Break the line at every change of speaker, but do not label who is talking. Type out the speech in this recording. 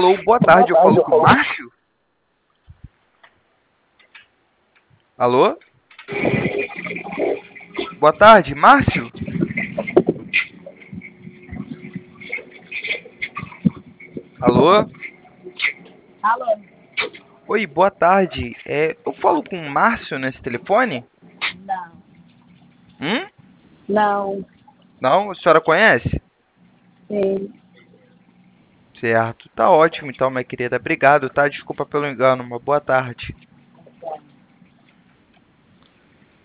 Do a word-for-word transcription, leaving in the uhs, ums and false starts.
Alô, boa tarde, eu falo com o Márcio? Alô? Boa tarde, Márcio? Alô?
Alô?
Oi, boa tarde. É, eu falo com o Márcio nesse telefone?
Não.
Hum?
Não.
Não? A senhora conhece?
Sim.
Certo. Tá ótimo então, minha querida. Obrigado, tá? Desculpa pelo engano. Uma boa tarde.